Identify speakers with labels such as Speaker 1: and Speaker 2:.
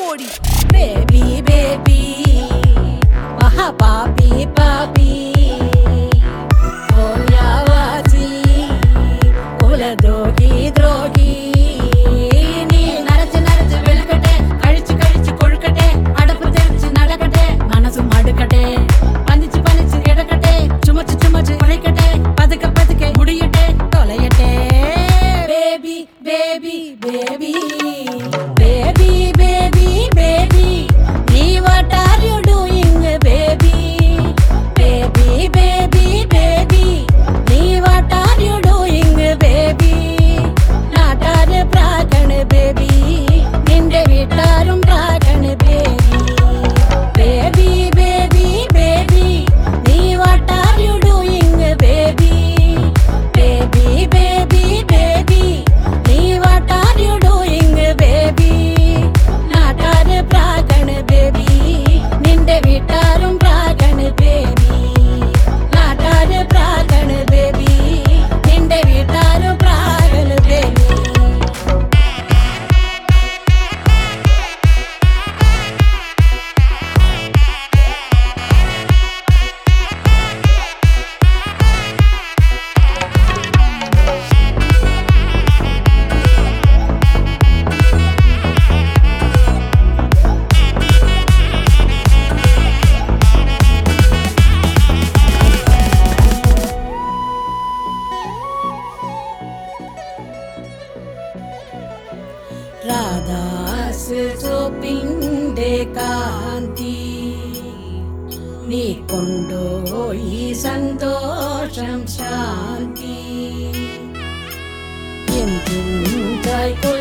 Speaker 1: പോടി.
Speaker 2: Baby baby മഹാപാപി പാപി ഓയാവാസി കുലദ്രോഹി ദ്രോഹി നീ നരച്ച് നരച്ച് വെളുക്കട്ടെ, കഴിച്ച് കഴിച്ച് കൊഴുക്കട്ടെ, അടപ്പ് തെറിച്ച് നടക്കട്ടെ, മനസ്സും അടുക്കട്ടെ, പനിച്ച് പനിച്ച് കിടക്കട്ടെ, ചുമച്ച് ചുമച്ച് കുഴക്കട്ടെ, പതുക്കെ പതുക്കെ മുടിയട്ടെ തൊലയട്ടെ. Baby baby baby baby baby baby nee what are you doing baby baby baby baby nee what are you doing baby naatare pragan baby ninde veetarum pragan baby baby baby baby nee what are you doing baby baby baby baby nee what are you doing baby നാട്ടാര് പ്രാഗണ് baby നിന്റെ വീട്ടാരും പ്രാഗണ് baby നാട്ടാര് പ്രാഗണ് baby നിന്റെ വീട്ടാരും പ്രാഗണ് baby. Radhas സോപ്പിന്റെ കാന്തി നീ കൊണ്ടുപോയി സന്തോഷം ശാന്തി എന്തും